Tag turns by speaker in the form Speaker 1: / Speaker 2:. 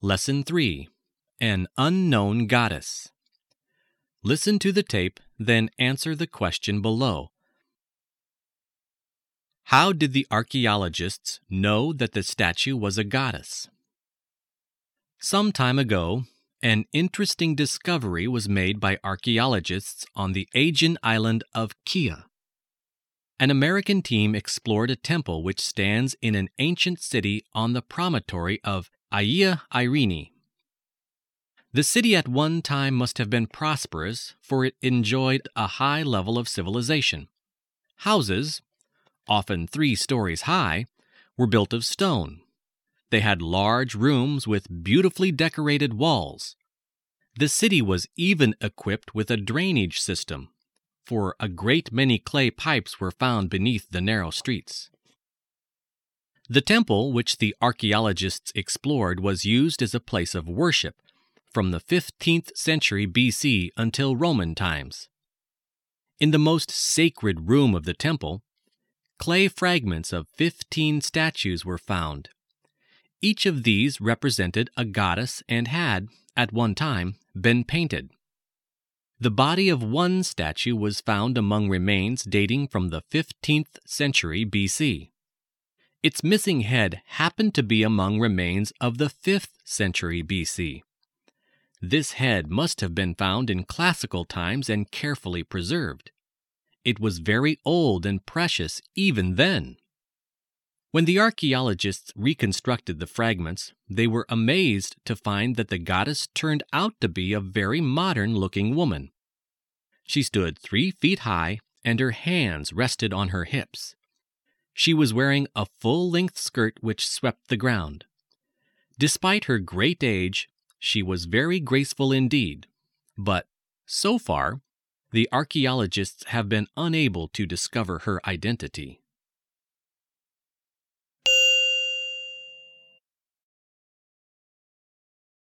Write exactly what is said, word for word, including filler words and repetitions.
Speaker 1: Lesson three. An Unknown Goddess. Listen to the tape, then answer the question below. How did the archaeologists know that the statue was a goddess? Some time ago, an interesting discovery was made by archaeologists on the Aegean island of Kea. An American team explored a temple which stands in an ancient city on the promontory of Aia Irene. The city at one time must have been prosperous, for it enjoyed a high level of civilization. Houses, often three stories high, were built of stone. They had large rooms with beautifully decorated walls. The city was even equipped with a drainage system, for a great many clay pipes were found beneath the narrow streets. The temple which the archaeologists explored was used as a place of worship from the fifteenth century B C until Roman times. In the most sacred room of the temple, clay fragments of fifteen statues were found. Each of these represented a goddess and had, at one time, been painted. The body of one statue was found among remains dating from the fifteenth century B C. Its missing head happened to be among remains of the fifth century B C. This head must have been found in classical times and carefully preserved. It was very old and precious even then. When the archaeologists reconstructed the fragments, they were amazed to find that the goddess turned out to be a very modern-looking woman. She stood three feet high, and her hands rested on her hips. She was wearing a full-length skirt which swept the ground. Despite her great age, she was very graceful indeed, but, so far, the archaeologists have been unable to discover her identity.